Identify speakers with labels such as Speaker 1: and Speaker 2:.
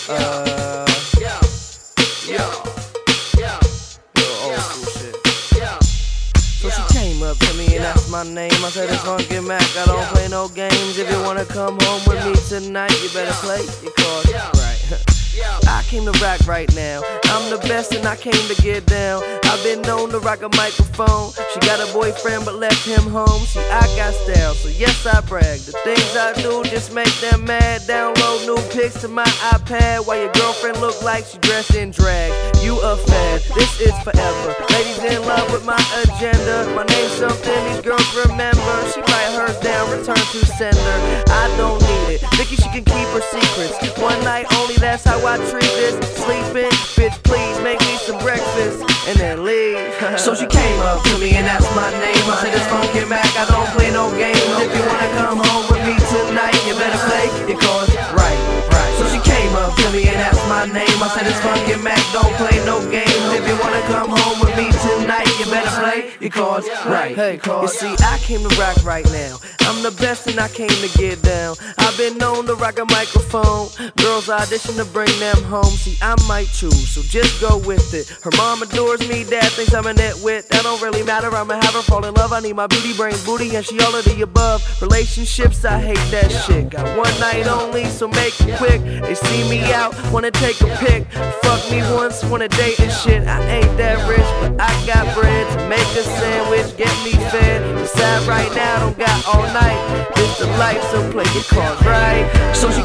Speaker 1: Uh, Little old school shit. So she came up to me and asked my name. I said it's Funky Mac, I don't play no games. If you wanna come home with me tonight, you better play your cards right. I came to rock right now. I'm the best and I came to get down. I've been known to rock a microphone. She got a boyfriend but left him home. See, I got style, so yes I brag. The things I do just make them mad. Download new pics to my iPad while your girlfriend look like she dressed in drag. You a fad, this is forever. Ladies in love with my agenda. My name's something these girls remember. She write hers down, return to sender. I don't need it, Vicky she can keep her secrets. One night only, that's how I treat this. Sleeping, bitch please make me some breakfast and then leave. So she came up to me and asked my name. I said it's Funky Mac, I don't play no games. If you wanna come home with me tonight, you better play your cards right. So she came up to me and asked my name. I said it's Funky Mac, don't play no games. If you wanna come home with me tonight, you better play your cards right. Hey, you see, I came to rock right now. I'm the best and I came to get down. I've been known to rock a microphone. Girls audition to bring them home. See, I might choose, so just go with it. Her mom adores me, dad thinks I'm a nitwit. That don't really matter, I'ma have her fall in love. I need my beauty, brains, booty, and she all of the above. Relationships, I hate that shit. Got one night only, so make it quick. They see me out, wanna take a pic. Fuck me once, wanna date and shit. I ain't that rich, but I got bread to make a sandwich, get me fed. Decide right now, don't got all night. It's the life, so play your cards right. So she